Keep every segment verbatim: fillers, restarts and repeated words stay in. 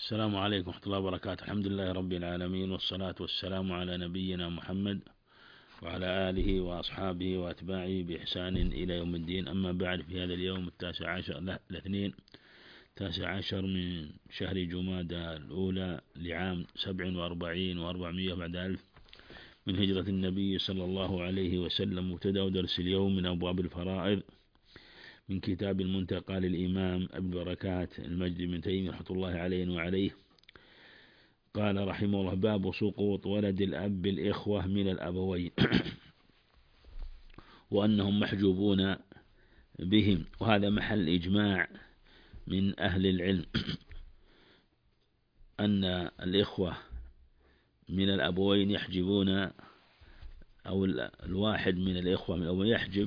السلام عليكم ورحمة الله وبركاته. الحمد لله رب العالمين، والصلاة والسلام على نبينا محمد وعلى آله وأصحابه وأتباعه بإحسان إلى يوم الدين. أما بعد، في هذا اليوم التاسع عشر الاثنين التاسع عشر من شهر جمادى الأولى لعام سبع وأربعين وأربعمائة بعد ألف من هجرة النبي صلى الله عليه وسلم. مبتدأ درس اليوم من أبواب الفرائض من كتاب المنتقى للإمام أبي البركات المجد بن تيمية رحمة الله عليه وعليه. قال رحمه الله: باب سقوط ولد الأب بالإخوة من الأبوين وأنهم محجوبون بهم، وهذا محل إجماع من أهل العلم أن الإخوة من الأبوين يحجبون، أو الواحد من الإخوة أو يحجب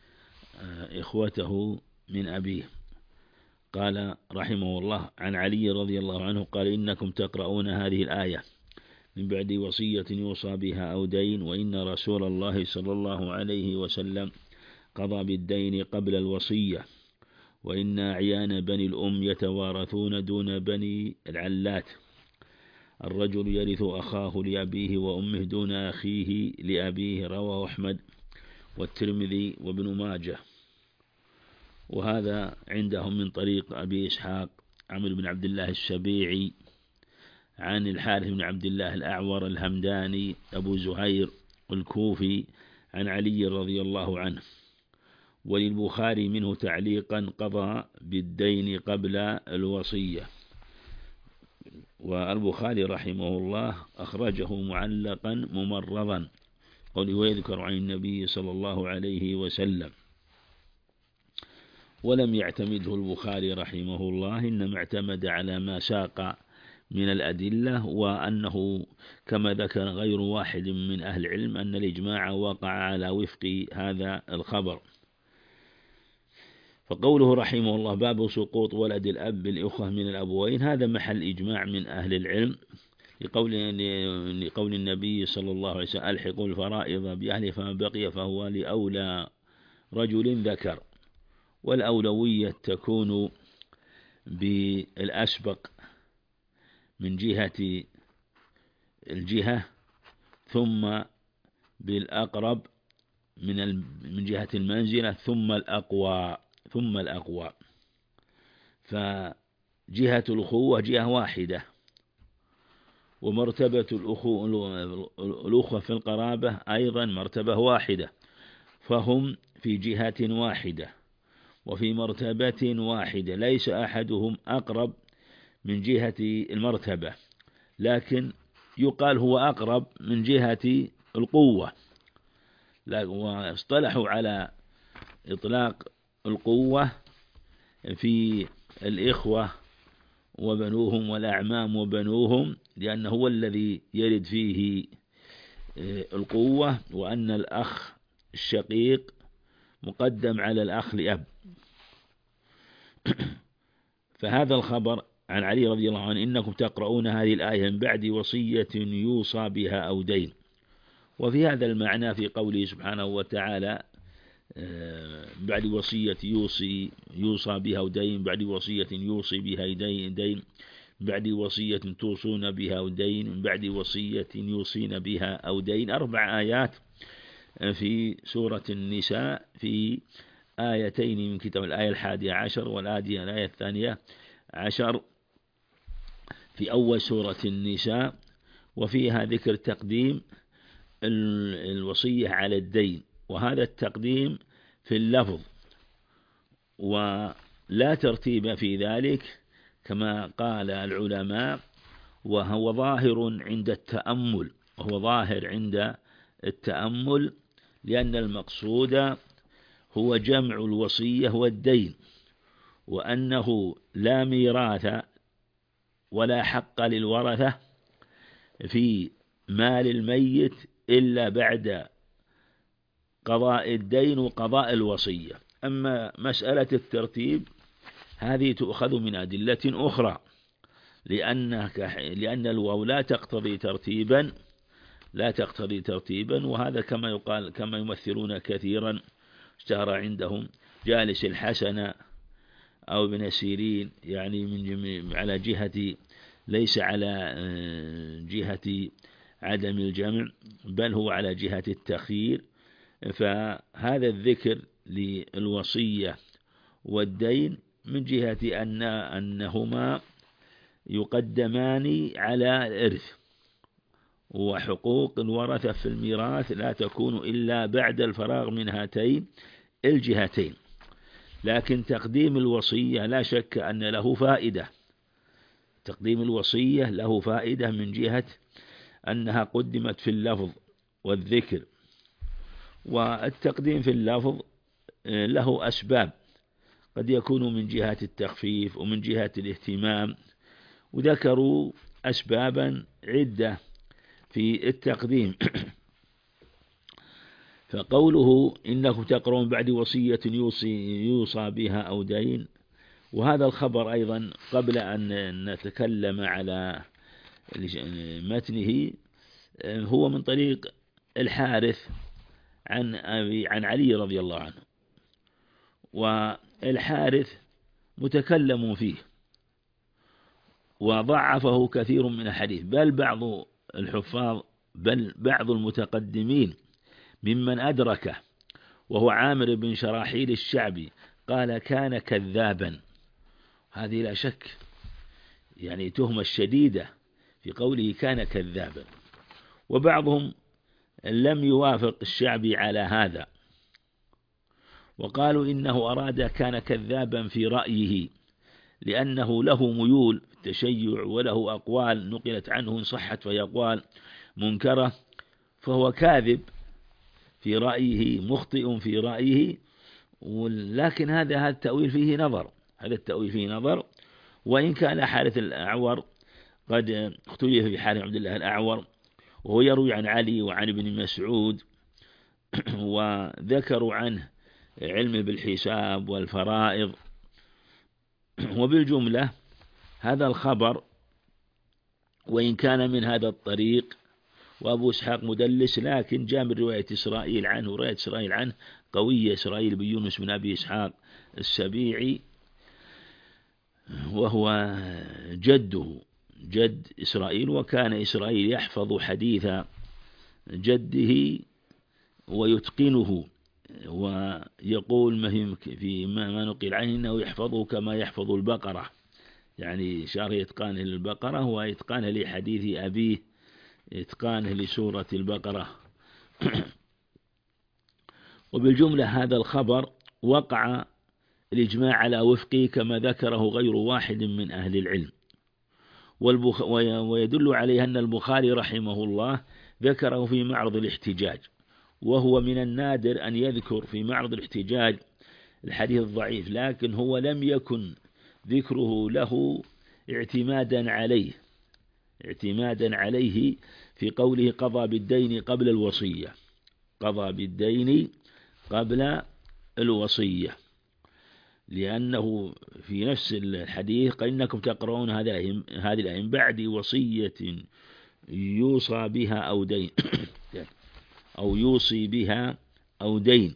إخوته من أبيه. قال رحمه الله: عن علي رضي الله عنه قال: إنكم تقرؤون هذه الآية من بعد وصية يوصى بها أو دين، وإن رسول الله صلى الله عليه وسلم قضى بالدين قبل الوصية، وإن أعيان بني الأم يتوارثون دون بني العلات، الرجل يرث أخاه لأبيه وأمه دون أخيه لأبيه. رواه أحمد والترمذي وابن ماجه، وهذا عندهم من طريق أبي إسحاق عمرو بن عبد الله السبيعي عن الحارث بن عبد الله الأعور الهمداني أبو زهير الكوفي عن علي رضي الله عنه. وللبخاري منه تعليقا: قضى بالدين قبل الوصية. والبخاري رحمه الله أخرجه معلقا ممرضا، ويذكر عن النبي صلى الله عليه وسلم، ولم يعتمده البخاري رحمه الله، إنما اعتمد على ما ساق من الأدلة، وأنه كما ذكر غير واحد من أهل العلم أن الإجماع وقع على وفق هذا الخبر. فقوله رحمه الله: باب سقوط ولد الأب بالإخوة من الأبوين، هذا محل إجماع من أهل العلم لقول, لقول النبي صلى الله عليه وسلم: ألحقوا الفرائض بأهله فما بقي فهو لأولى رجل ذكر. والأولوية تكون بالأسبق من جهة الجهة، ثم بالأقرب من من جهة المنزلة، ثم الأقوى ثم الأقوى فجهة الأخوة جهة واحدة، ومرتبة الأخوة في القرابة أيضا مرتبة واحدة، فهم في جهة واحدة وفي مرتبة واحدة، ليس أحدهم أقرب من جهة المرتبة، لكن يقال هو أقرب من جهة القوة. واصطلحوا على إطلاق القوة في الإخوة وبنوهم والأعمام وبنوهم، لأنه هو الذي يرد فيه القوة، وأن الأخ الشقيق مقدم على الأخ لأب. فهذا الخبر عن علي رضي الله عنه: إنكم تقرؤون هذه الآية من بعد وصية يوصى بها أو دين. وفي هذا المعنى في قوله سبحانه وتعالى: بعد وصية يوصي يوصى بها أو دين، بعد وصية يوصي بها دين دين بعد وصية توصون بها أو دين، بعد وصية يوصين بها أو دين. أربع آيات في سورة النساء، في آيتين من كتاب، الآية الحادية عشر والآية الآية الثانية عشر في أول سورة النساء، وفيها ذكر تقديم الوصية على الدين، وهذا التقديم في اللفظ، ولا ترتيب في ذلك كما قال العلماء، وهو ظاهر عند التأمل وهو ظاهر عند التأمل لأن المقصود هو جمع الوصية والدين، وأنه لا ميراث ولا حق للورثة في مال الميت إلا بعد قضاء الدين وقضاء الوصية. أما مسألة الترتيب هذه تؤخذ من أدلة أخرى، لأنك لأن الواو لا تقتضي ترتيبا لا تقتضي ترتيبا وهذا كما يقال كما يمثلون كثيرا اشتهر عندهم جالس الحسن أو ابن سيرين، يعني من على جهة ليس على جهة عدم الجمع، بل هو على جهة التخيير. فهذا الذكر للوصية والدين من جهة أن أنهما يقدمان على الإرث، وحقوق الورثة في الميراث لا تكون إلا بعد الفراغ من هاتين الجهتين. لكن تقديم الوصية لا شك أن له فائدة، تقديم الوصية له فائدة من جهة أنها قدمت في اللفظ والذكر، والتقديم في اللفظ له أسباب، قد يكون من جهة التخفيف ومن جهة الاهتمام، وذكروا أسبابا عدة في التقديم. فقوله إنكم تقرؤون بعد وصية يوصي يوصى بها أو دين، وهذا الخبر أيضا قبل أن نتكلم على متنه هو من طريق الحارث عن عن علي رضي الله عنه، والحارث متكلم فيه وضعفه كثير من الحديث، بل بعض الحفاظ بل بعض المتقدمين ممن أدركه وهو عامر بن شراحيل الشعبي قال كان كذابا. هذه لا شك يعني تهمة شديدة في قوله كان كذابا، وبعضهم لم يوافق الشعبي على هذا، وقالوا إنه أراد كان كذابا في رأيه، لأنه له ميول في التشيع وله أقوال نقلت عنه إن صحت فهي أقوال منكرة، فهو كاذب في رأيه، مخطئ في رأيه. ولكن هذا هذا التأويل فيه نظر، هذا التأويل فيه نظر، وإن كان حارث الأعور قد اختلف في حارث عبد الله الأعور، وهو يروي عن علي وعن ابن مسعود، وذكروا عنه علم بالحساب والفرائض. وبالجملة هذا الخبر وإن كان من هذا الطريق وأبو إسحاق مدلس، لكن جاء من رواية إسرائيل عنه، رواية إسرائيل عنه قوية، إسرائيل بن يونس بن أبي إسحاق السبيعي، وهو جده جد إسرائيل، وكان إسرائيل يحفظ حديث جده ويتقنه، ويقول ما في ما نقل عنه إنه يحفظه كما يحفظ البقرة، يعني شار إتقانه للبقرة وإتقانه لحديث أبيه، إتقانه لسورة البقرة. وبالجملة هذا الخبر وقع الإجماع على وفقه كما ذكره غير واحد من أهل العلم، والبخ... ويدل عليه أن البخاري رحمه الله ذكره في معرض الاحتجاج، وهو من النادر أن يذكر في معرض الاحتجاج الحديث الضعيف، لكن هو لم يكن ذكره له اعتمادا عليه اعتمادا عليه في قوله قضى بالدين قبل الوصية، قضى بالدين قبل الوصية، لأنه في نفس الحديث قال إنكم تقرؤون هذه الآية بعد وصية يوصى بها أو دين أو يوصي بها أو دين،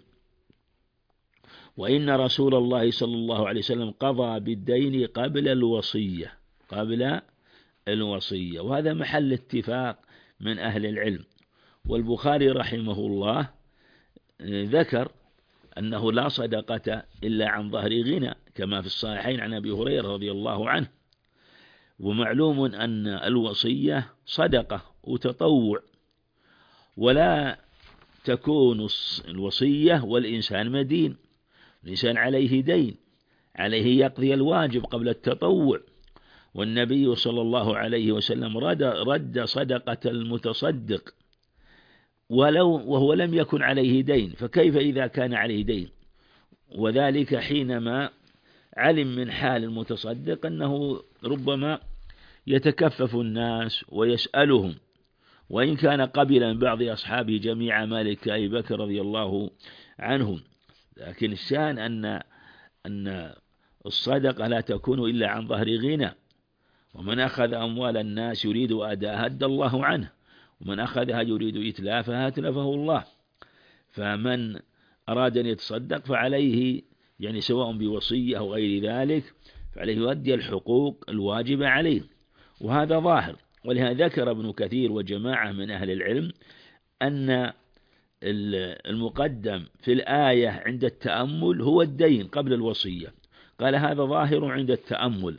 وإن رسول الله صلى الله عليه وسلم قضى بالدين قبل الوصية قبل الوصية وهذا محل اتفاق من أهل العلم. والبخاري رحمه الله ذكر أنه لا صدقة إلا عن ظهر غنى كما في الصحيحين عن أبي هريرة رضي الله عنه، ومعلوم أن الوصية صدقة وتطوع، ولا تكون الوصية والإنسان مدين، الإنسان عليه دين، عليه يقضي الواجب قبل التطوع، والنبي صلى الله عليه وسلم رد, رد صدقة المتصدق ولو وهو لم يكن عليه دين، فكيف إذا كان عليه دين؟ وذلك حينما علم من حال المتصدق أنه ربما يتكفف الناس ويسألهم، وإن كان قبلا بعض أصحابه جميع مالك أبي بكر رضي الله عنهم، لكن الشان أن أن الصدقة لا تكون إلا عن ظهر غنى، ومن أخذ أموال الناس يريد أداءها أدى الله عنه، ومن أخذها يريد إتلافها أتلفه الله. فمن أراد أن يتصدق فعليه يعني سواء بوصية أو غير ذلك فعليه يؤدي الحقوق الواجبة عليه، وهذا ظاهر. ولهذا ذكر ابن كثير وجماعة من أهل العلم أن المقدم في الآية عند التأمل هو الدين قبل الوصية، قال هذا ظاهر عند التأمل،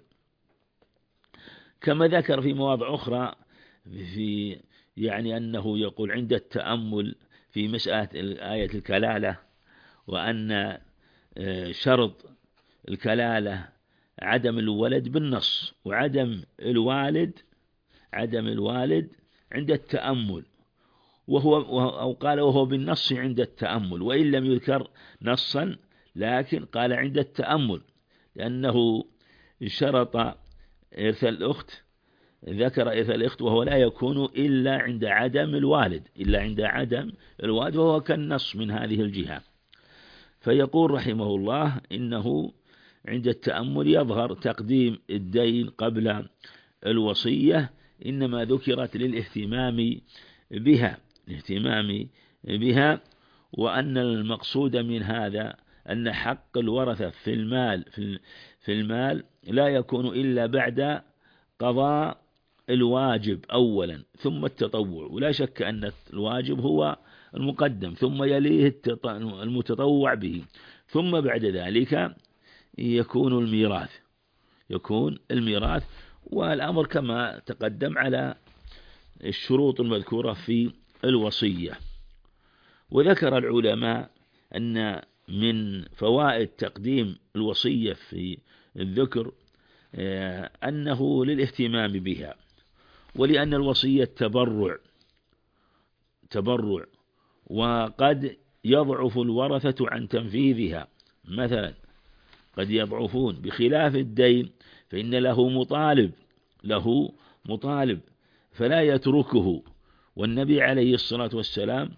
كما ذكر في مواضع أخرى في يعني أنه يقول عند التأمل في مسألة آية الكلالة، وأن شرط الكلالة عدم الولد بالنص، وعدم الوالد عدم الوالد عند التأمل، وهو أو قال وهو بالنص عند التأمل، وإن لم يذكر نصا لكن قال عند التأمل، لأنه شرط إرث الأخت، ذكر إرث الأخت وهو لا يكون إلا عند عدم الوالد إلا عند عدم الوالد وهو كالنص من هذه الجهة. فيقول رحمه الله إنه عند التأمل يظهر تقديم الدين قبل الوصية، إنما ذكرت للاهتمام بها الاهتمام بها وأن المقصود من هذا أن حق الورثة في المال في المال لا يكون إلا بعد قضاء الواجب أولا ثم التطوع، ولا شك أن الواجب هو المقدم ثم يليه المتطوع به، ثم بعد ذلك يكون الميراث يكون الميراث والأمر كما تقدم على الشروط المذكورة في الوصية. وذكر العلماء أن من فوائد تقديم الوصية في الذكر أنه للاهتمام بها، ولأن الوصية تبرع تبرع وقد يضعف الورثة عن تنفيذها، مثلا قد يضعفون، بخلاف الدين فإن له مطالب له مطالب فلا يتركه. والنبي عليه الصلاة والسلام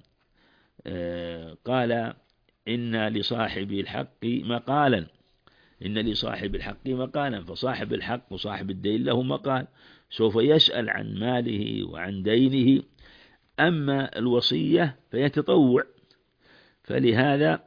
قال إن لصاحب الحق مقالا إن لصاحب الحق مقالا فصاحب الحق وصاحب الدين له مقال، سوف يسأل عن ماله وعن دينه. أما الوصية فيتطوع، فلهذا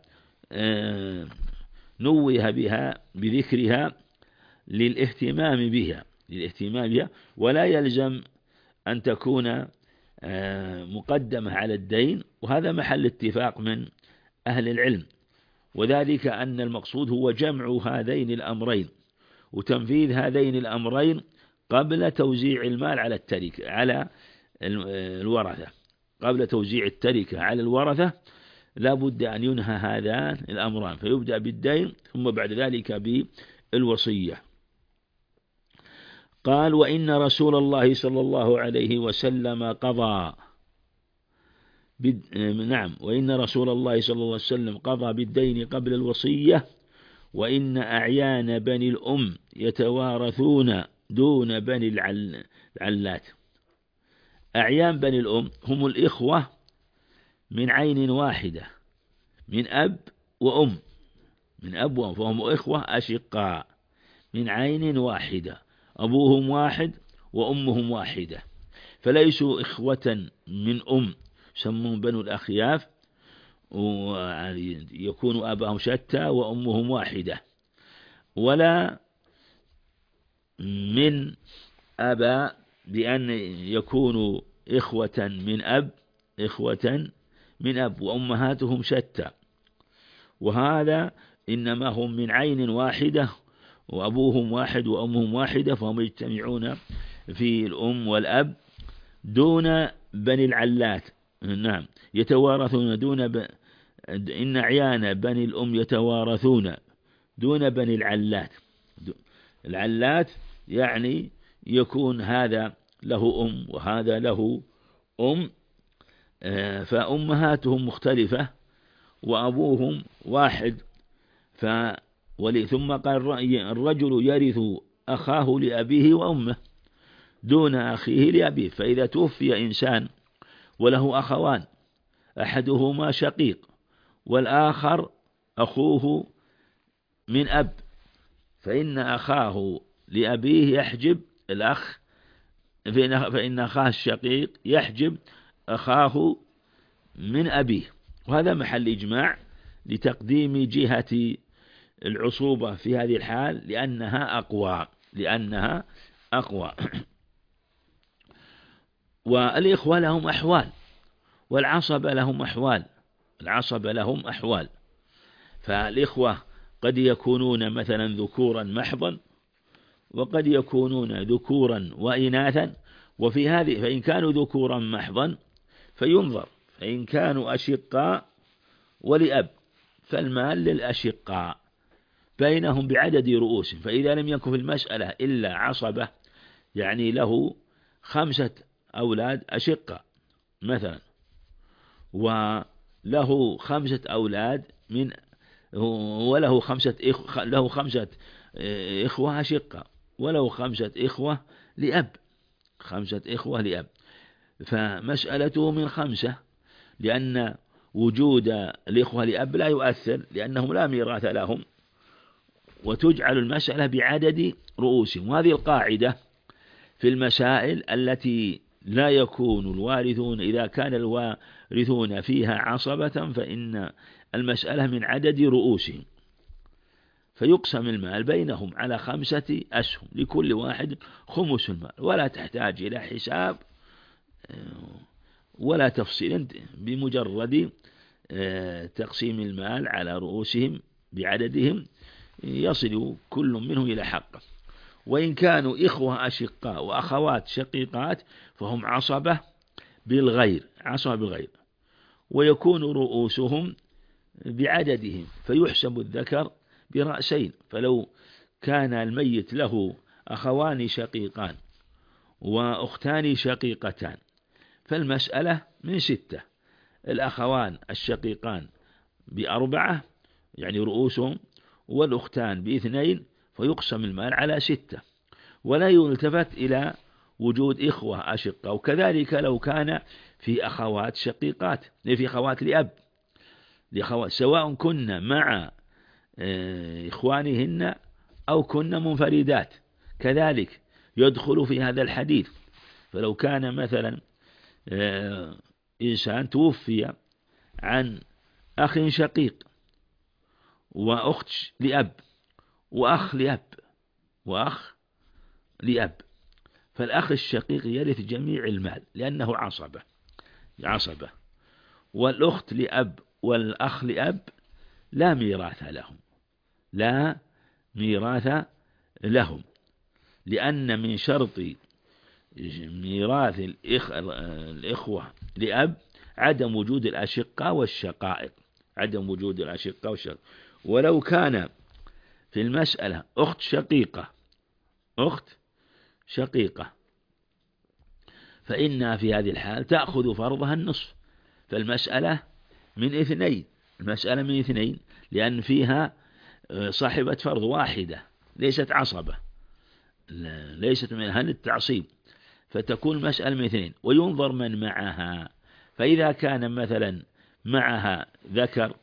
نوه بها بذكرها للاهتمام بها للاهتمام بها ولا يلزم أن تكون مقدمة على الدين، وهذا محل اتفاق من أهل العلم، وذلك أن المقصود هو جمع هذين الأمرين وتنفيذ هذين الأمرين قبل توزيع المال على التركة على الورثة قبل توزيع التركة على الورثة لا بد أن ينهى هذان الأمران، فيبدأ بالدين ثم بعد ذلك بالوصية. قال وإن رسول الله صلى الله عليه وسلم قضى بد... نعم وإن رسول الله صلى الله عليه وسلم قضى بالدين قبل الوصية، وإن أعيان بني الأم يتوارثون دون بني العل... العلات. أعيان بني الأم هم الإخوة من عين واحدة، من أب وأم من أب وأم فهم إخوة أشقاء من عين واحدة، أبوهم واحد وأمهم واحدة، فليسوا إخوة من أم يسمون بنو الأخياف، ويكون أباهم شتى وأمهم واحدة، ولا من أبا بأن يكونوا إخوة من أب إخوة من أب وأمهاتهم شتى، وهذا إنما هم من عين واحدة وأبوهم واحد وأمهم واحدة، فهم يجتمعون في الأم والأب دون بني العلات. نعم يتوارثون دون ب... إن عيان بني الأم يتوارثون دون بني العلات. العلات يعني يكون هذا له أم وهذا له أم، فأمهاتهم مختلفة وأبوهم واحد. ف ثم قال الرجل يرث أخاه لأبيه وأمه دون أخيه لأبيه، فإذا توفي إنسان وله أخوان أحدهما شقيق والآخر أخوه من أب، فإن أخاه لأبيه يحجب الأخ فإن أخاه الشقيق يحجب أخاه من أبيه، وهذا محل إجماع لتقديم جهة العصوبة في هذه الحال لأنها أقوى لأنها أقوى والإخوة لهم أحوال، والعصبة لهم أحوال، العصبة لهم أحوال. فالإخوة قد يكونون مثلا ذكورا محضا، وقد يكونون ذكورا وإناثا. وفي هذه فإن كانوا ذكورا محضا فينظر، فإن كانوا أشقاء ولأب فالمال للأشقاء بينهم بعدد رؤوس. فإذا لم يكن في المسألة إلا عصبة، يعني له خمسة أولاد أشقاء مثلا، وله خمسة أولاد من وله خمسة إخ... له خمسة إخوة أشقاء، وله خمسة إخوة لأب، خمسة إخوة لأب، فمسألته من خمسة، لأن وجود الإخوة لأب لا يؤثر لأنهم لا ميراث لهم، وتجعل المسألة بعدد رؤوسهم. وهذه القاعدة في المسائل التي لا يكون الوارثون، إذا كان الوارثون فيها عصبة فإن المسألة من عدد رؤوسهم، فيقسم المال بينهم على خمسة أسهم، لكل واحد خمس المال، ولا تحتاج إلى حساب ولا تفصيل، بمجرد تقسيم المال على رؤوسهم بعددهم يصل كل منهم إلى حقه. وإن كانوا إخوة أشقاء وأخوات شقيقات فهم عصبة بالغير، عصبة بالغير، ويكون رؤوسهم بعددهم، فيحسب الذكر برأسين. فلو كان الميت له أخوان شقيقان وأختان شقيقتان فالمسألة من ستة، الأخوان الشقيقان بأربعة يعني رؤوسهم، والأختان باثنين، فيقسم المال على ستة، ولا يلتفت إلى وجود إخوة أشقاء. وكذلك لو كان في أخوات شقيقات، في أخوات لأب، سواء كنا مع إخوانهن أو كنا منفردات، كذلك يدخل في هذا الحديث. فلو كان مثلا إنسان توفي عن أخ شقيق وأخت لأب وأخ لأب وأخ لأب، فالأخ الشقيق يرث جميع المال لأنه عصبة عصبة، والأخت لأب والأخ لأب لا ميراث لهم، لا ميراث لهم، لأن من شرط ميراث الإخ... الإخوة لأب عدم وجود الأشقاء والشقائق، عدم وجود الأشقاء والشقائق. ولو كان في المسألة أخت شقيقة أخت شقيقة فإنها في هذه الحال تأخذ فرضها النصف، فالمسألة من اثنين، المسألة من اثنين لأن فيها صاحبة فرض واحدة ليست عصبة، ليست من أهل التعصيب، فتكون المسألة من اثنين. وينظر من معها، فإذا كان مثلا معها ذكر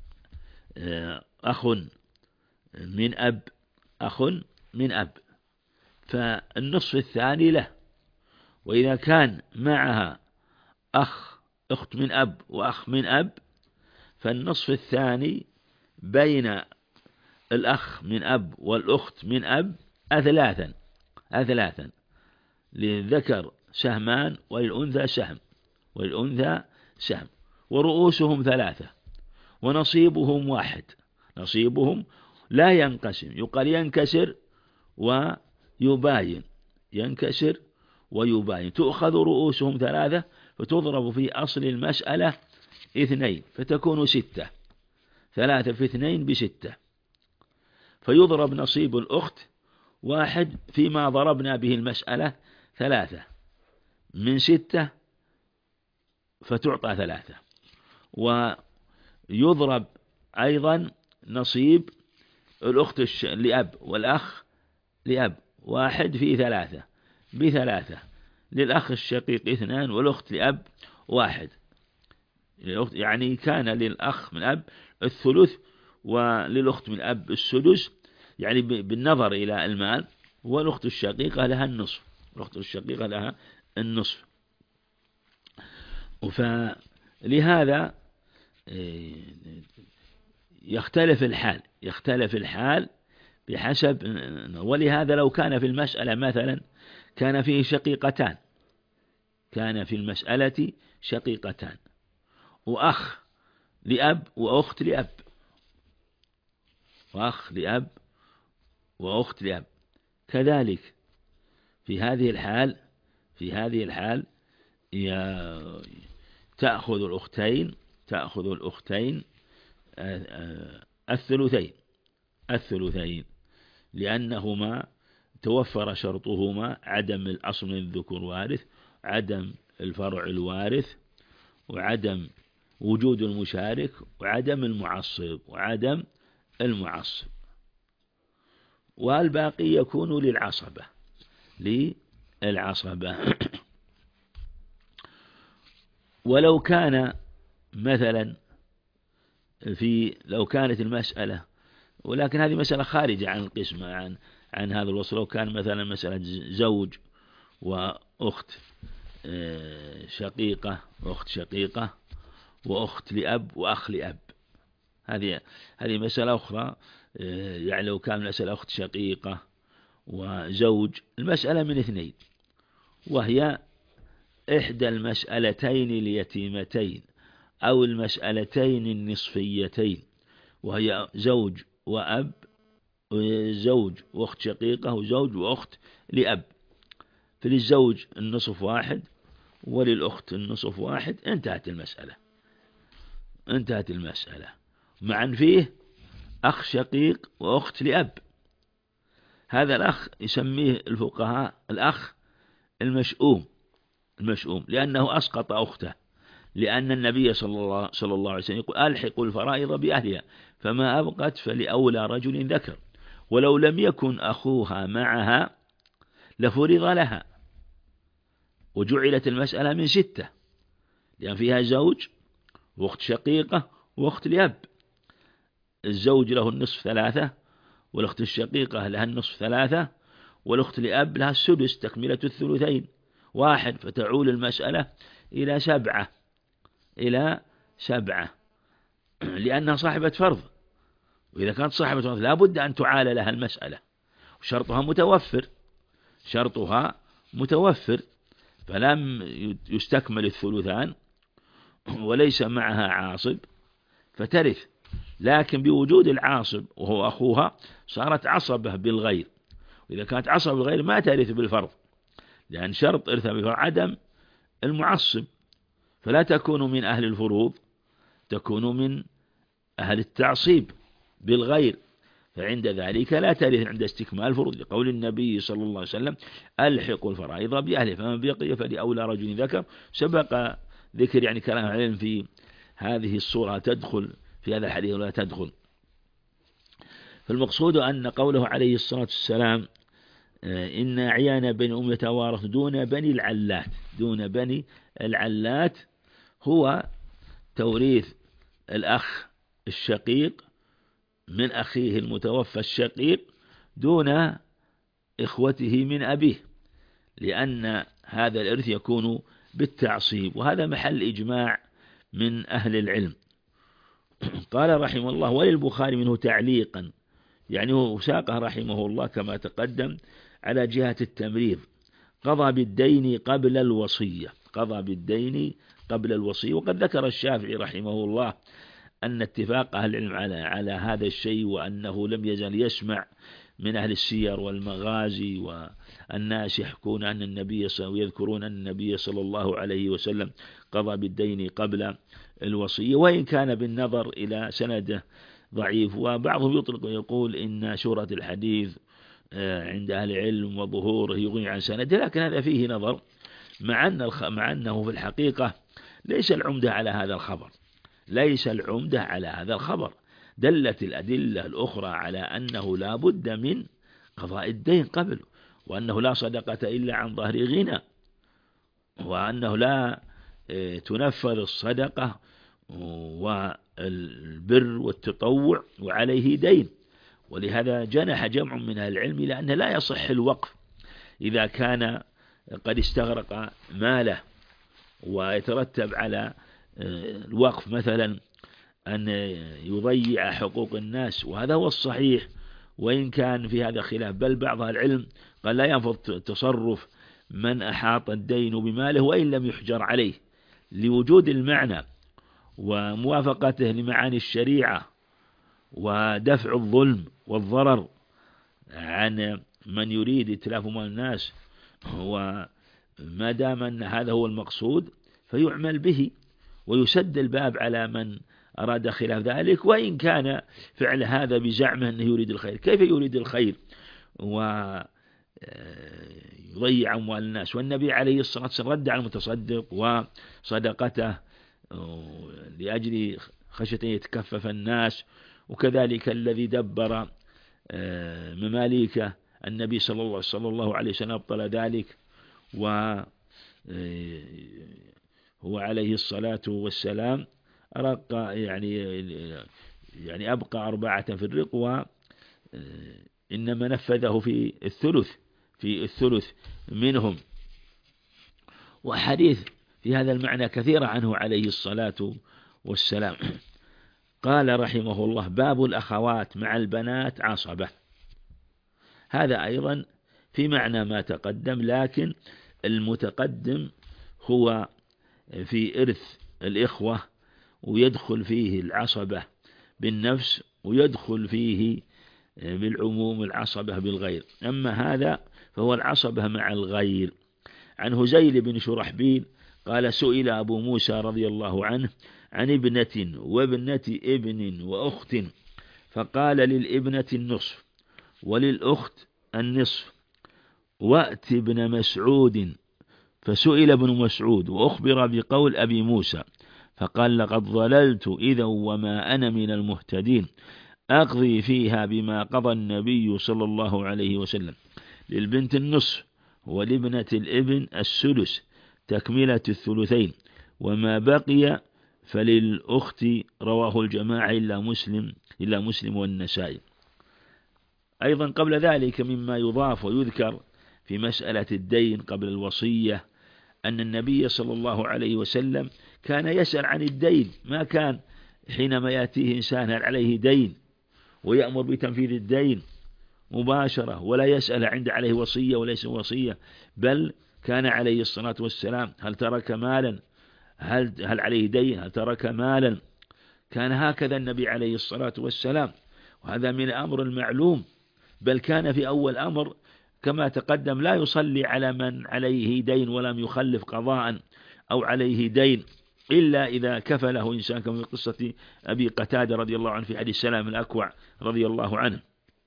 أخ من أب أخ من أب فالنصف الثاني له، وإذا كان معها أخ أخت من أب وأخ من أب فالنصف الثاني بين الأخ من أب والأخت من أب أثلاثا أثلاثا للذكر سهمان وللأنثى سهم وللأنثى سهم، ورؤوسهم ثلاثة ونصيبهم واحد، نصيبهم لا ينقسم، يقال ينكسر ويباين، ينكسر ويباين، تؤخذ رؤوسهم ثلاثة فتضرب في أصل المسألة اثنين فتكون ستة، ثلاثة في اثنين بستة، فيضرب نصيب الأخت واحد فيما ضربنا به المسألة ثلاثة من ستة فتعطى ثلاثة، ويضرب أيضا نصيب الأخت لأب والأخ لأب واحد في ثلاثة بثلاثة، للأخ الشقيق اثنان والأخت لأب واحد، يعني كان للأخ من أب الثلث وللأخت من أب السدس، يعني بالنظر إلى المال، والأخت الشقيقة لها النصف، الأخت الشقيقة لها النصف. فلهذا يختلف الحال يختلف الحال بحسب. ولهذا لو كان في المسألة مثلا كان فيه شقيقتان كان في المسألة شقيقتان، وأخ لأب وأخت لأب، وأخ لأب وأخت لأب. كذلك في هذه الحال في هذه الحال تأخذ الأختين تأخذ الأختين الثلثين الثلثين لأنهما توفر شرطهما عدم الأصل من الذكور وارث، عدم الفرع الوارث، وعدم وجود المشارك، وعدم المعصب وعدم المعصب والباقي يكون للعصبة للعصبة. ولو كان مثلا في لو كانت المسألة، ولكن هذه مسألة خارجة عن القسمة عن عن هذا الوصف، لو كان مثلا مسألة زوج وأخت شقيقة وأخت شقيقة وأخت لأب وأخ لأب، هذه هذه مسألة أخرى. يعني لو كان مسألة أخت شقيقة وزوج، المسألة من اثنين، وهي إحدى المسألتين اليتيمتين أو المسألتين النصفيتين، وهي زوج وأب، زوج وأخت شقيقة وزوج وأخت لأب. فللزوج النصف واحد وللأخت النصف واحد، انتهت المسألة انتهت المسألة معا فيه أخ شقيق وأخت لأب. هذا الأخ يسميه الفقهاء الأخ المشؤوم المشؤوم لأنه أسقط أخته، لأن النبي صلى الله, صلى الله عليه وسلم يقول ألحقوا الفرائض بأهلها فما أبقت فلأولى رجل ذكر، ولو لم يكن أخوها معها لفرض لها، وجعلت المسألة من ستة لأن فيها زوج وأخت شقيقة وأخت لأب. الزوج له النصف ثلاثة، والأخت الشقيقة لها النصف ثلاثة، والأخت لأب لها السدس تكملة الثلثين واحد، فتعول المسألة إلى سبعة إلى سبعة لأنها صاحبة فرض، وإذا كانت صاحبة فرض لا بد أن تعال لها المسألة، وشرطها متوفر شرطها متوفر فلم يستكمل الثلثان وليس معها عاصب فترث، لكن بوجود العاصب وهو أخوها صارت عصبة بالغير، وإذا كانت عصبة بالغير ما ترث بالفرض، لأن شرط إرثها بالفرض عدم المعصب، فلا تكون من أهل الفروض، تكون من أهل التعصيب بالغير، فعند ذلك لا ترث عند استكمال الفروض، لقول النبي صلى الله عليه وسلم ألحقوا الفرائض بأهله فمن بقي فلأولى رجل ذكر. سبق ذكر يعني كلام علم في هذه الصورة تدخل في هذا الحديث ولا تدخل. فالمقصود أن قوله عليه الصلاة والسلام إن أعيان بني أم يتوارث دون بني العلات دون بني العلات هو توريث الأخ الشقيق من أخيه المتوفى الشقيق دون إخوته من أبيه، لأن هذا الإرث يكون بالتعصيب، وهذا محل إجماع من أهل العلم. قال رحمه الله وللبخاري منه تعليقا، يعني هو ساقه رحمه الله كما تقدم على جهة التمريض، قضى بالدين قبل الوصية قضى بالدين قبل الوصية. وقد ذكر الشافعي رحمه الله أن اتفاق أهل العلم على على هذا الشيء، وأنه لم يزل يسمع من أهل السير والمغازي والناس يحكون أن النبي ويذكرون أن النبي صلى الله عليه وسلم قضى بالدين قبل الوصية، وإن كان بالنظر إلى سنده ضعيف، وبعضهم يطلق ويقول إن شهرة الحديث عند أهل العلم وظهوره يغني عن سنده، لكن هذا فيه نظر، مع أن مع أنه في الحقيقة ليس العمدة على هذا الخبر ليس العمدة على هذا الخبر دلت الأدلة الأخرى على أنه لا بد من قضاء الدين قبل، وأنه لا صدقة إلا عن ظهر غنى، وأنه لا تنفذ الصدقة والبر والتطوع وعليه دين. ولهذا جنح جمع من أهل العلم لأنه لا يصح الوقف إذا كان قد استغرق ماله، ويترتب على الوقف مثلا أن يضيع حقوق الناس، وهذا هو الصحيح، وإن كان في هذا خلاف، بل بعض العلم قال لا ينفض تصرف من أحاط الدين بماله وإن لم يحجر عليه، لوجود المعنى وموافقته لمعاني الشريعة ودفع الظلم والضرر عن من يريد إتلاف مال الناس. وما دام أن هذا هو المقصود فيعمل به ويسد الباب على من أراد خلاف ذلك، وإن كان فعل هذا بزعمه أنه يريد الخير. كيف يريد الخير ويضيع أموال الناس؟ والنبي عليه الصلاة والسلام رد على المتصدق وصدقته لأجل خشية أن يتكفف الناس، وكذلك الذي دبر مماليكه النبي صلى الله عليه وسلم أبطل ذلك، وهو عليه الصلاة والسلام رق يعني يعني أبقى أربعة في الرق، وإنما نفذه في الثلث في الثلث منهم. وحديث في هذا المعنى كثيرة عنه عليه الصلاة والسلام. قال رحمه الله: باب الأخوات مع البنات عصبة. هذا أيضا في معنى ما تقدم، لكن المتقدم هو في إرث الإخوة، ويدخل فيه العصبة بالنفس، ويدخل فيه بالعموم العصبة بالغير. أما هذا فهو العصبة مع الغير. عن هزيل بن شرحبيل قال: سئل أبو موسى رضي الله عنه عن ابنة وابنة ابن وأخت، فقال: للابنة النصف وللأخت النصف، وأت ابن مسعود. فسئل ابن مسعود وأخبر بقول أبي موسى، فقال: لقد ضللت إذا وما أنا من المهتدين، أقضي فيها بما قضى النبي صلى الله عليه وسلم. للبنت النصف ولابنة الابن السدس تكملة الثلثين، وما بقي فللأخت. رواه الجماعة إلا مسلم إلا مسلم والنسائي. أيضا قبل ذلك مما يضاف ويذكر في مسألة الدين قبل الوصية أن النبي صلى الله عليه وسلم كان يسأل عن الدين، ما كان حينما يأتيه إنسان هل عليه دين ويأمر بتنفيذ الدين مباشرة، ولا يسأل عند عليه وصية وليس وصية، بل كان عليه الصلاة والسلام هل ترك مالا، هل, هل عليه دين، هل ترك مالا. كان هكذا النبي عليه الصلاة والسلام، وهذا من أمر المعلوم. بل كان في أول أمر كما تقدم لا يصلي على من عليه دين ولم يخلف قضاء أو عليه دين إلا إذا كفله إنسان، كما في قصة أبي قتادة رضي الله عنه في حديث سلام الأكوع رضي الله عنه.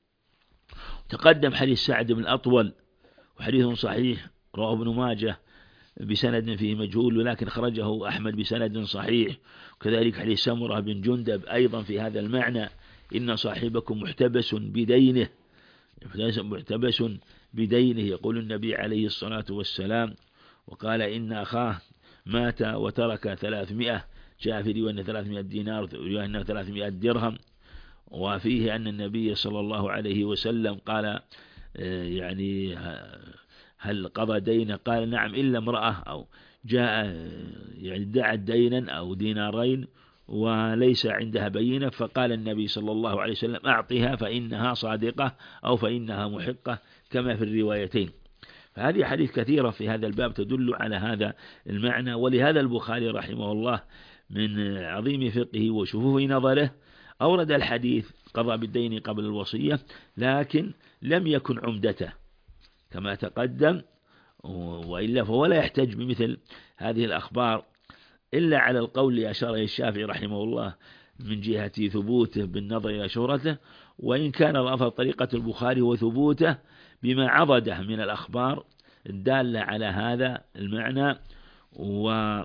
تقدم حديث سعد بن الأطول وحديث صحيح رواه ابن ماجه بسند فيه مجهول، ولكن خرجه أحمد بسند صحيح. وكذلك حديث سمرة بن جندب أيضا في هذا المعنى: إن صاحبكم محتبس بدينه محتبس بدينه. يقول النبي عليه الصلاة والسلام: وقال إن أخاه مات وترك ثلاثمائة، جاء في رواية ثلاثمائة دينار، ورواية أنه ثلاثمائة درهم. وفيه أن النبي صلى الله عليه وسلم قال يعني هل قضى دينه؟ قال نعم، إلا امرأة أو جاء يعني ادعت دينا أو دينارين وليس عندها بينة، فقال النبي صلى الله عليه وسلم: أعطها فإنها صادقة أو فإنها محقة، كما في الروايتين. فهذه حديث كثيرة في هذا الباب تدل على هذا المعنى. ولهذا البخاري رحمه الله من عظيم فقهه وشفوف نظره أورد الحديث قضى بالدين قبل الوصية، لكن لم يكن عمدته كما تقدم، وإلا فهو لا يحتج بمثل هذه الأخبار إلا على القول اللي أشار إليه الشافعي رحمه الله من جهة ثبوته بالنظر إلى شهرته، وإن كان الأفضل طريقة البخاري وثبوته بما عضده من الأخبار الدالة على هذا المعنى. وما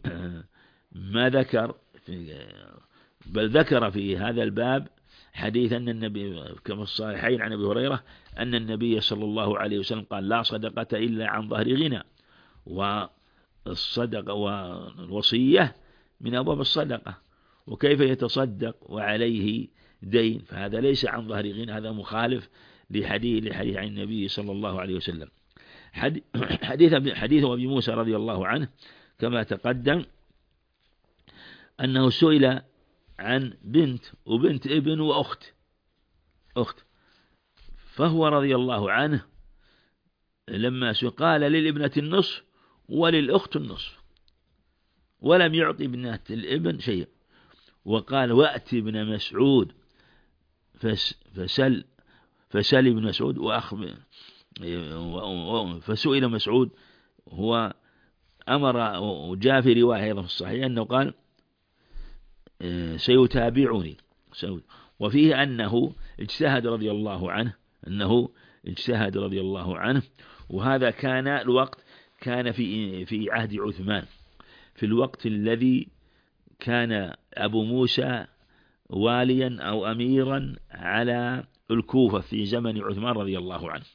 ذكر في بل ذكر في هذا الباب حديث أن النبي كما الصحيحين عن أبي هريرة أن النبي صلى الله عليه وسلم قال: لا صدقة إلا عن ظهر غنى، والصدقة والوصية من أبواب الصدقة، وكيف يتصدق وعليه دين؟ فهذا ليس عن ظهر غنى، هذا مخالف لحديث لحديث عن النبي صلى الله عليه وسلم. حديث حديث أبي موسى رضي الله عنه كما تقدم أنه سئل عن بنت وبنت ابن وأخت أخت فهو رضي الله عنه لما قال للابنة النصف وللأخت النصف، ولم يعطي ابنة الابن شيء. وقال وأت ابن مسعود فسل فسل ابن مسعود وأخبر. فسئل مسعود، هو أمر، وجاء في رواية أيضا في الصحيح أنه قال سيتابعني. وفيه أنه اجتهد رضي الله عنه أنه اجتهد رضي الله عنه وهذا كان الوقت كان في في عهد عثمان، في الوقت الذي كان أبو موسى واليا أو أميرا على الكوفة في زمن عثمان رضي الله عنه،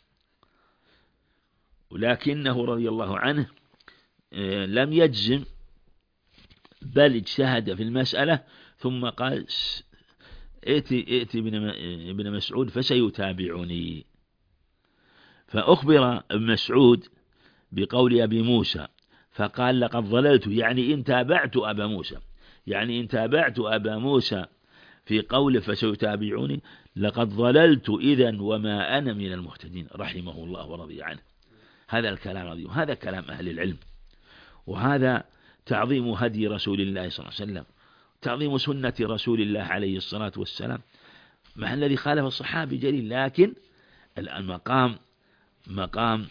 ولكنه رضي الله عنه لم يجزم، بل اجتهد في المسألة ثم قال ائتي ائتي ابن مسعود فسيتابعني. فأخبر ابن مسعود بقول أبي موسى فقال لقد ضللت، يعني إن تابعت أبا موسى، يعني إن تابعت أبا موسى في قوله فسيتابعني لقد ضللت إذن وما أنا من المهتدين، رحمه الله ورضي عنه. هذا الكلام عظيم، هذا كلام أهل العلم، وهذا تعظيم هدي رسول الله صلى الله عليه وسلم، تعظيم سنة رسول الله عليه الصلاة والسلام، مع الذي خالف الصحابي جليل، لكن المقام مقام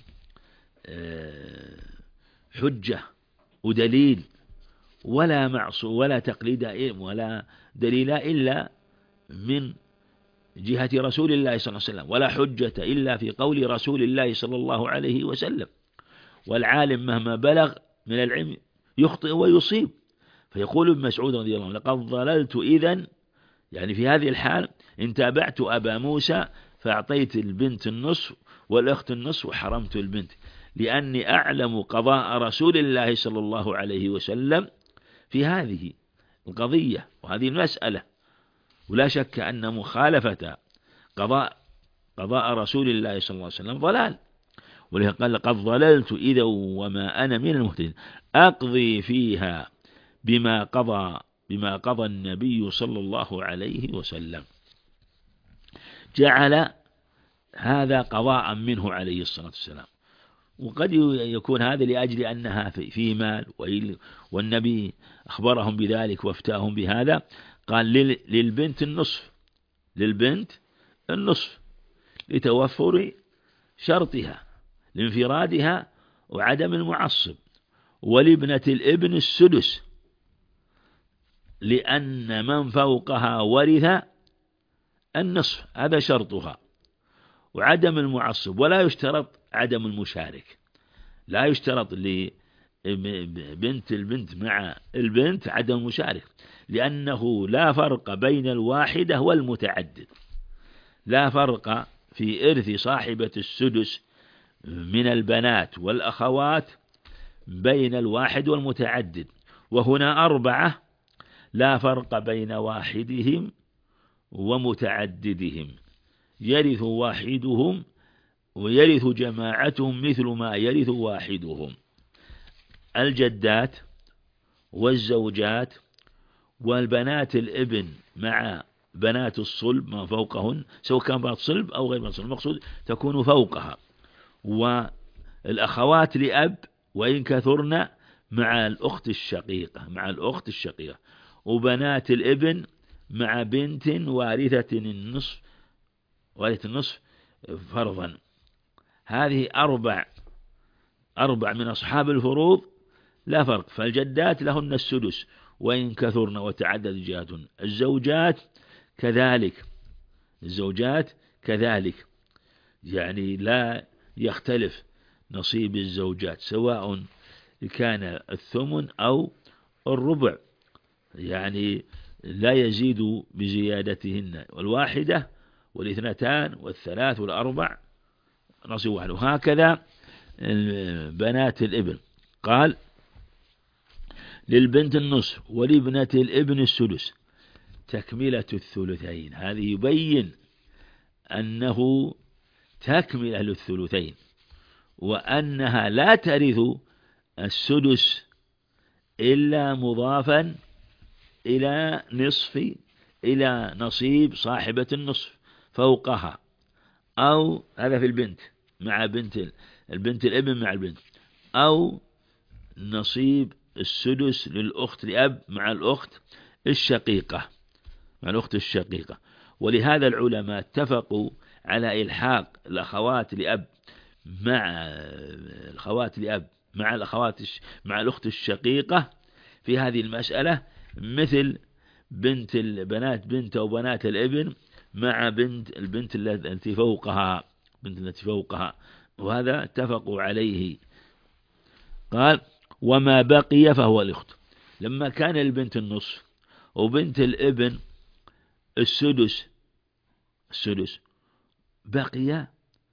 حجة ودليل، ولا معصو ولا تقليد ولا دليل إلا من جهة رسول الله صلى الله عليه وسلم، ولا حجة إلا في قول رسول الله صلى الله عليه وسلم. والعالم مهما بلغ من العلم يخطئ ويصيب. فيقول ابن مسعود رضي الله عنه لقد ضللت إذن، يعني في هذه الحال إن تابعت أبا موسى فأعطيت البنت النصف والأخت النصف وحرمت البنت، لأني أعلم قضاء رسول الله صلى الله عليه وسلم في هذه القضية وهذه المسألة. ولا شك أن مخالفة قضاء قضاء رسول الله صلى الله عليه وسلم ضلال، ولهذا قال لقد ضللت إذا وما أنا من المهتدين، أقضي فيها بما قضى بما قضى النبي صلى الله عليه وسلم. جعل هذا قضاء منه عليه الصلاة والسلام، وقد يكون هذا لأجل أنها في مال، والنبي أخبرهم بذلك وافتاهم بهذا، قال للبنت النصف، للبنت النصف لتوفر شرطها لانفرادها وعدم المعصب، ولابنة الابن السدس لأن من فوقها ورث النصف، هذا شرطها، وعدم المعصب. ولا يشترط عدم المشارك، لا يشترط لبنت البنت مع البنت عدم المشارك، لأنه لا فرق بين الواحدة والمتعدد، لا فرق في إرث صاحبة السدس من البنات والأخوات بين الواحد والمتعدد. وهنا أربعة لا فرق بين واحدهم ومتعددهم، يرث واحدهم ويرث جماعتهم مثل ما يرث واحدهم. الجدات والزوجات والبنات الابن مع بنات الصلب ما فوقهن، سواء كان بنات صلب أو غير بنات صلب، المقصود تكون فوقها. والأخوات لأب وإن كثرن مع الأخت الشقيقة مع الأخت الشقيقة وبنات الابن مع بنت وارثة النصف وارثة النصف فرضا. هذه أربع أربع من أصحاب الفروض لا فرق. فالجدات لهن السدس وإن كثرن وتعدد جهاتهن. الزوجات كذلك الزوجات كذلك يعني لا يختلف نصيب الزوجات، سواء كان الثمن أو الربع، يعني لا يزيد بزيادتهن، والواحدة والاثنتان والثلاث والأربع نصيب واحد. وهكذا بنات الابن، قال للبنت النصف ولابنة الابن السدس تكملة الثلثين. هذه يبين أنه تكملة للثلثين، وأنها لا ترث السدس إلا مضافا إلى نصف إلى نصيب صاحبة النصف فوقها، أو هذا في البنت مع بنت البنت الابن مع البنت، أو نصيب السدس للأخت لأب مع الأخت الشقيقة مع الأخت الشقيقة. ولهذا العلماء اتفقوا على إلحاق الأخوات لأب مع الأخوات لأب مع الأخوات مع الأخت الشقيقة في هذه المسألة، مثل بنت البنات بنت أو بنات الابن مع بنت البنت التي فوقها بنت التي فوقها، وهذا اتفقوا عليه. قال وما بقي فهو الأخت. لما كان البنت النصف وبنت الابن السدس السدس بقي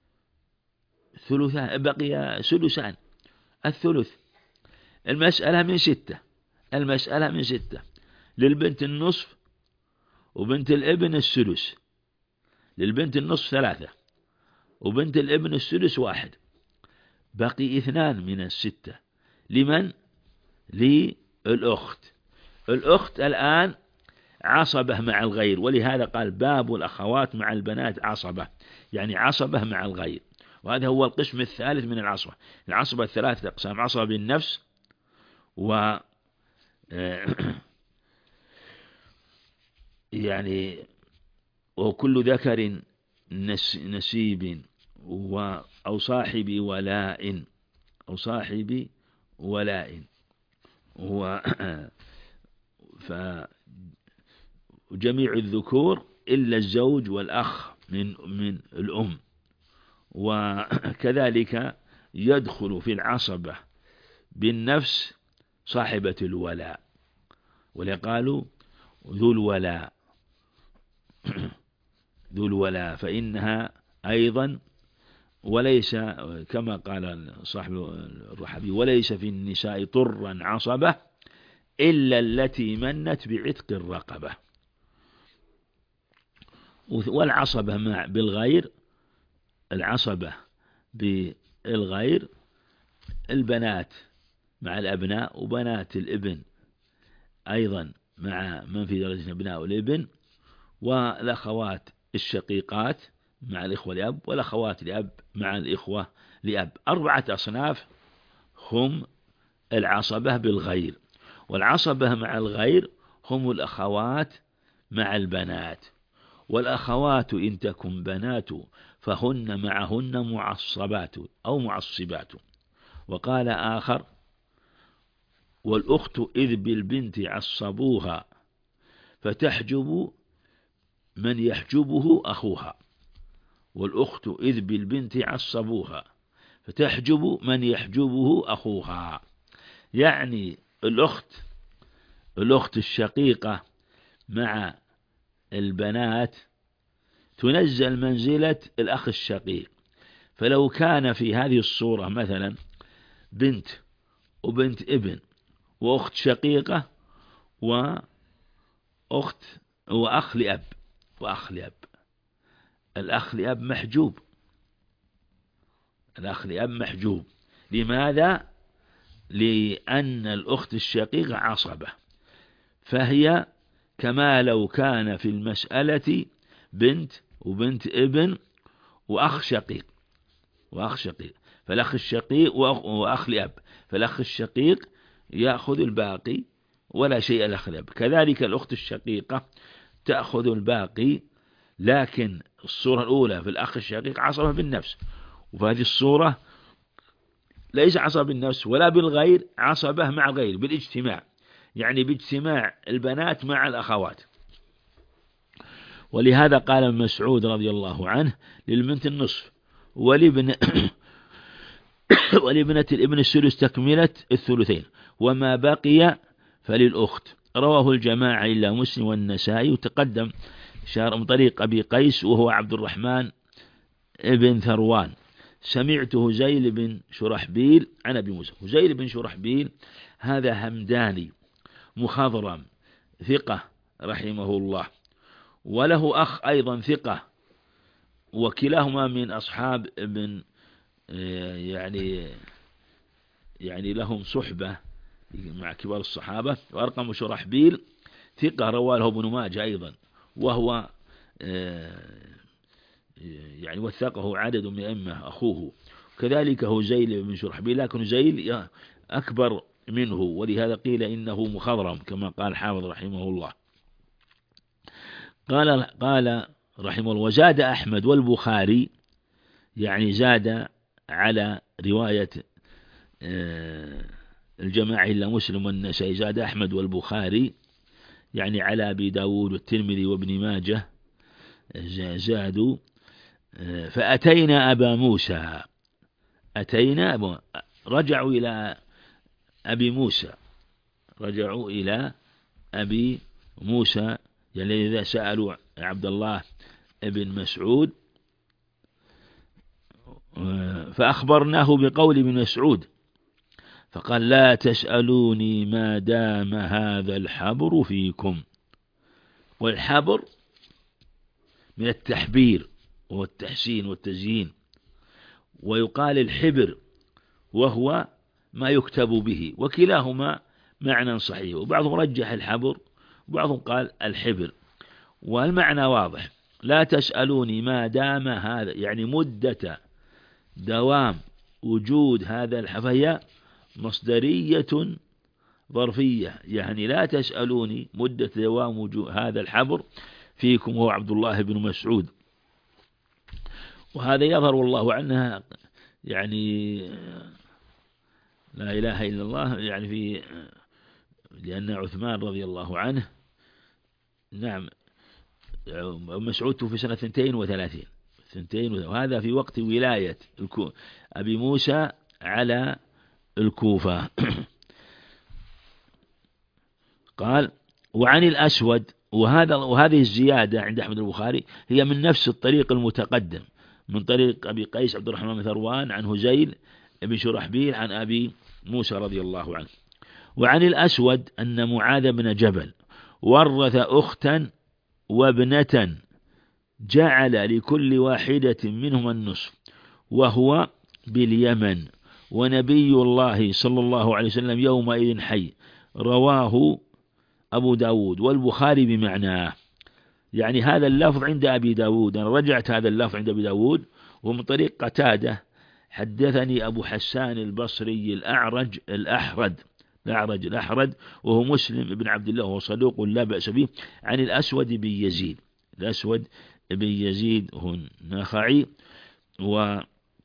ثلثان بقي سدسان الثلث. المسألة من ستة المسألة من ستة للبنت النصف وبنت الابن السدس، للبنت النصف ثلاثة وبنت الابن السدس واحد، بقي اثنان من الستة لمن؟ للأخت. الأخت الآن عصبة مع الغير، ولهذا قال باب الأخوات مع البنات عصبة، يعني عصبة مع الغير. وهذا هو القسم الثالث من العصبة. العصبة ثلاثة أقسام: عصبة بالنفس، و يعني وكل ذكر نسيب، أو صاحب ولاء أو صاحب ولاء هو فجميع الذكور إلا الزوج والأخ من من الأم. وكذلك يدخل في العصبة بالنفس صاحبة الولاء، ولقالوا ذو الولاء ذو الولاء فإنها أيضا، وليس كما قال صاحب الرحبي وليس في النساء طرا عصبة إلا التي منت بعتق الرقبة. والعصبة مع بالغير، العصبة بالغير البنات مع الأبناء، وبنات الابن أيضا مع من في درجة أبناء الابن، والأخوات الشقيقات مع الإخوة لأب، والأخوات لأب مع الإخوة لأب. أربعة أصناف هم العصبة بالغير. والعصبة مع الغير هم الأخوات مع البنات، والأخوات إن تكن بنات فهن معهن معصبات أو معصبات. وقال آخر والأخت إذ بالبنت عصبوها فتحجب من يحجبه أخوها. والأخت إذ بالبنت عصبوها فتحجب من يحجبه أخوها، يعني الأخت الأخت الشقيقة مع البنات تنزل منزلة الأخ الشقيق. فلو كان في هذه الصورة مثلا بنت وبنت ابن وأخت شقيقة وأخت وأخ لأب وأخ لأب الأخ لأب محجوب الأخ لأب محجوب لماذا؟ لأن الأخت الشقيقة عصبة، فهي كما لو كان في المسألة بنت وبنت ابن وأخ شقيق وأخ شقيق فالأخ الشقيق وأخ لأب، فالأخ الشقيق يأخذ الباقي ولا شيء الأخ لأب. كذلك الأخت الشقيقة تأخذ الباقي، لكن الصورة الأولى في الأخ الشقيق عصبة بالنفس، وفي هذه الصورة ليس عصبة بالنفس ولا بالغير، عصبة مع غير بالاجتماع، يعني باجتماع البنات مع الأخوات. ولهذا قال ابن مسعود رضي الله عنه للبنت النصف ولابن ولابنة الابن الثلث تكملة الثلثين، وما بقي فللأخت. رواه الجماعة إلا مسلم والنسائي. وتقدم شار من طريق أبي قيس وهو عبد الرحمن ابن ثروان. سمعت هزيل بن شرحبيل عن أبي موسى. هزيل بن شرحبيل هذا همداني مخضرم ثقة رحمه الله، وله أخ أيضا ثقة، وكلاهما من أصحاب ابن يعني يعني لهم صحبة مع كبار الصحابة. وأرقم شرحبيل ثقة رواه له ابن ماجه أيضا، وهو يعني وثقه عدد من الأئمة أخوه. كذلك هزيل بن شرحبيل، لكن هزيل أكبر منه، ولهذا قيل إنه مخضرم كما قال حافظ رحمه الله. قال قال رحمه الله: وزاد أحمد والبخاري، يعني زاد على رواية الجماعة إلا مسلم والنسائي، زاد أحمد والبخاري يعني على أبي داود والترمذي وابن ماجه زادوا: فأتينا أبا موسى، أتينا أبا رجعوا إلى أبي موسى، رجعوا إلى أبي موسى، يعني إذا سألوا عبد الله ابن مسعود فأخبرناه بقول ابن مسعود، فقال: لا تسألوني ما دام هذا الحبر فيكم. والحبر من التحبير والتحسين والتزيين، ويقال الحبر وهو ما يكتب به، وكلاهما معنى صحيح، وبعضهم رجح الحبر وبعضهم قال الحبر، والمعنى واضح. لا تسألوني ما دام هذا، يعني مدة دوام وجود هذا الحبر، فهي مصدرية ظرفية، يعني لا تسألوني مدة دوام وجود هذا الحبر فيكم، هو عبد الله بن مسعود. وهذا يظهر والله عنها يعني لا إله إلا الله، يعني في لأن عثمان رضي الله عنه نعم مسعود في سنة ثنتين وثلاثين ثنتين وهذا في وقت ولاية أبي موسى على الكوفة. قال: وعن الأسود، وهذا وهذه الزيادة عند أحمد البخاري هي من نفس الطريق المتقدم، من طريق أبي قيس عبد الرحمن بن ثروان عن هزيل بن شرحبيل عن أبي موسى رضي الله عنه. وعن الأسود أن معاذ بن جبل ورث أختا وابنة جعل لكل واحدة منهما النصف، وهو باليمن، ونبي الله صلى الله عليه وسلم يومئذ حي. رواه أبو داود والبخاري بمعناه، يعني هذا اللفظ عند أبي داود، أنا رجعت هذا اللفظ عند أبي داود ومن طريق قتادة: حدثني أبو حسان البصري الأعرج الأحرد الأعرج الأحرد وهو مسلم بن عبد الله، وهو صدوق لا بأس به، عن الأسود بن يزيد، الأسود بن يزيد هو النخعي، و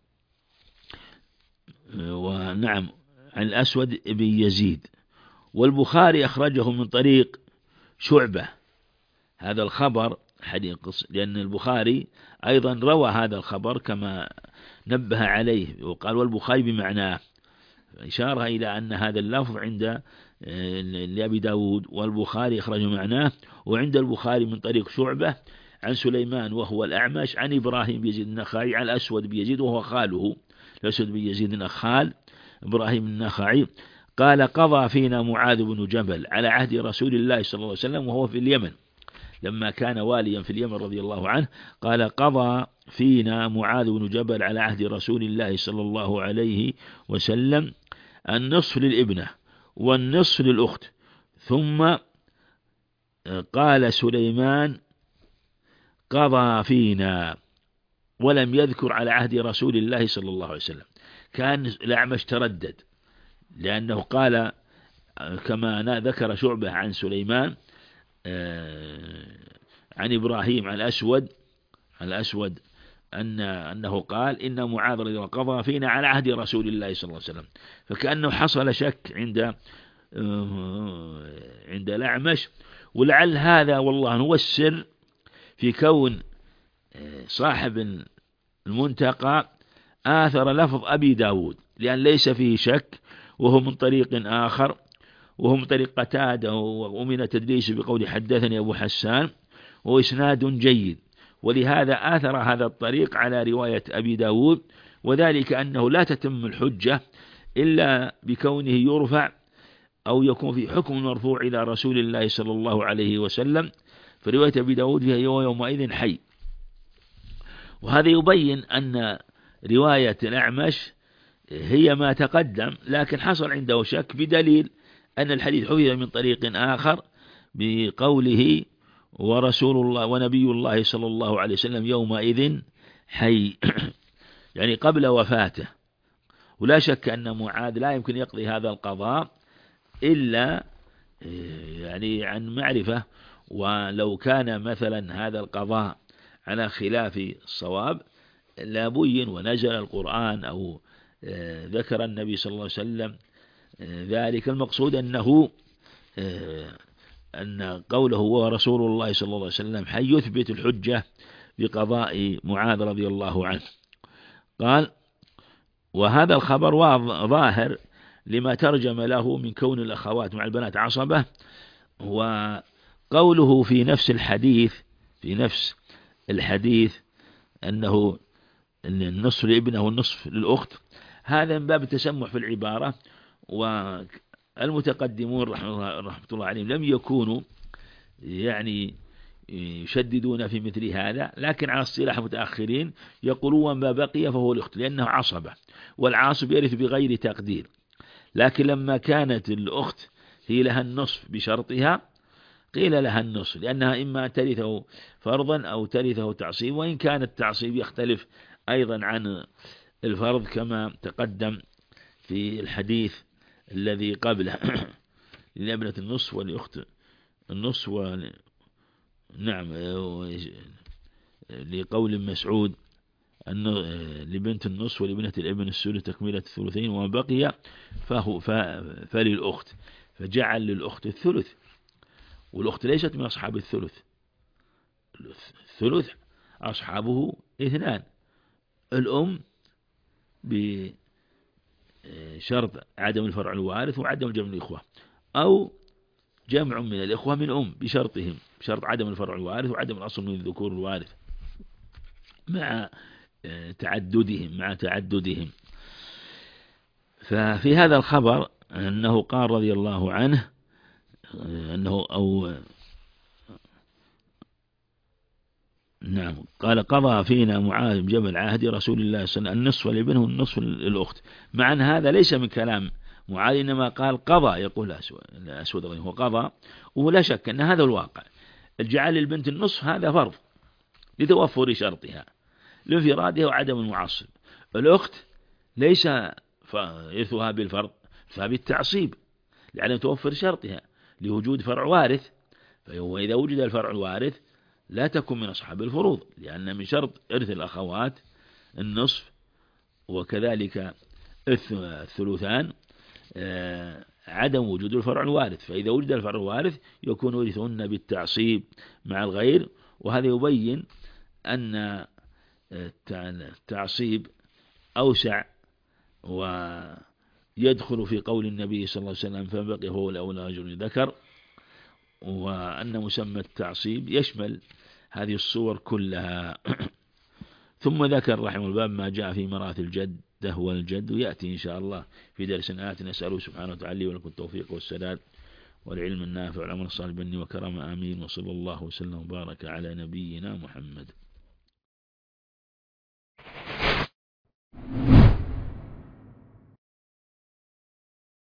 ونعم عن الأسود بن يزيد. والبخاري أخرجه من طريق شعبة هذا الخبر حديث، لأن البخاري أيضا روى هذا الخبر كما نبه عليه، وقال والبخاري بمعناه، إشارة إلى أن هذا اللفظ عند لأبي داود والبخاري أخرج معناه، وعند البخاري من طريق شعبة عن سليمان وهو الأعمش عن إبراهيم بن يزيد النخعي عن الأسود بن يزيد وهو خاله، الأسود بن يزيد النخال إبراهيم النخعي، قال: قضى فينا معاذ بن جبل على عهد رسول الله صلى الله عليه وسلم وهو في اليمن، لما كان واليا في اليمن رضي الله عنه، قال: قضى فينا معاذ بن جبل على عهد رسول الله صلى الله عليه وسلم النصف للابنة والنصف للأخت. ثم قال سليمان: قضى فينا، ولم يذكر على عهد رسول الله صلى الله عليه وسلم. كان الأعمش تردد، لأنه قال كما ذكر شعبة عن سليمان عن إبراهيم عن الأسود عن الأسود أن أنه قال: إن معاذ رضي الله عنه قضى فينا على عهد رسول الله صلى الله عليه وسلم، فكأنه حصل شك عند عند الأعمش. ولعل هذا والله هو السر في كون صاحب المنتقى آثر لفظ أبي داود، لأن ليس فيه شك، وهو من طريق آخر، وهو من طريق قتادة، ومن تدليس بقول حدثني أبو حسان، وإسناد جيد، ولهذا آثر هذا الطريق على رواية أبي داود، وذلك أنه لا تتم الحجة إلا بكونه يرفع أو يكون في حكم مرفوع إلى رسول الله صلى الله عليه وسلم، فرواية أبي داود فيها يومئذ حي. وهذا يبين أن رواية الأعمش هي ما تقدم، لكن حصل عنده شك بدليل أن الحديث حفظ من طريق آخر بقوله: ورسول الله ونبي الله صلى الله عليه وسلم يومئذ حي، يعني قبل وفاته، ولا شك أن معاذ لا يمكن يقضي هذا القضاء إلا يعني عن معرفة، ولو كان مثلا هذا القضاء على خلاف الصواب لا بين ونزل القرآن أو ذكر النبي صلى الله عليه وسلم ذلك. المقصود أنه أن قوله هو رسول الله صلى الله عليه وسلم حي يثبت الحجة بقضاء معاذ رضي الله عنه. قال وهذا الخبر ظاهر لما ترجم له من كون الأخوات مع البنات عصبة، وقوله في نفس الحديث في نفس الحديث أنه النصف لابنه والنصف للأخت، هذا من باب التسمح في العبارة. والمتقدمون رحمة الله عليهم لم يكونوا يعني يشددون في مثل هذا، لكن على اصطلاح المتأخرين يقولون ما بقي فهو الأخت لأنه عصبة، والعاصب يرث بغير تقدير. لكن لما كانت الأخت هي لها النصف بشرطها قيل لها النصف، لأنها إما ترثه فرضا أو ترثه تعصيب، وإن كان التعصيب يختلف أيضا عن الفرض كما تقدم في الحديث الذي قبله لابنة النصف والأخت النصف و... نعم لقول مسعود أن لبنت النصف ولبنة الابن السدس تكملة الثلثين وما بقي فهو ف... فللأخت، فجعل للأخت الثلث، والأخت ليست من أصحاب الثلث، الثلث أصحابه اثنان، الأم بشرط عدم الفرع الوارث وعدم جمع الإخوة، أو جمع من الإخوة من أم بشرطهم بشرط عدم الفرع الوارث وعدم الأصل من الذكور الوارث مع تعددهم مع تعددهم. ففي هذا الخبر أنه قال رضي الله عنه أنه أو نعم قال قضى فينا معاذ جبل عهد رسول الله صلى الله عليه وسلم النصف لابنه والنصف للأخت، مع أن هذا ليس من كلام معاذ، إنما قال قضى، يقول أسود هو قضى، ولا شك أن هذا الواقع. الجعل للبنت النصف هذا فرض لتوفر شرطها لانفرادها وعدم المعصب. الأخت ليس يرثها بالفرض فبالتعصيب لعدم توفر شرطها لوجود فرع وارث، وإذا وجد الفرع الوارث لا تكون من أصحاب الفروض، لأن من شرط إرث الأخوات النصف وكذلك الثلثان عدم وجود الفرع الوارث، فإذا وجد الفرع الوارث يكون ورثهن بالتعصيب مع الغير. وهذا يبين أن التعصيب أوسع ويدخل في قول النبي صلى الله عليه وسلم فبقي هو الأولى رجل ذكر، وأن مسمى التعصيب يشمل هذه الصور كلها. ثم ذكر رحمه الباب ما جاء في ميراث الجدة والجد، ويأتي إن شاء الله في درس آت. نسأله سبحانه وتعالى ولكم التوفيق والسداد والعلم النافع والعمل الصالح بني وكرم آمين. وصلى الله وسلم وبارك على نبينا محمد.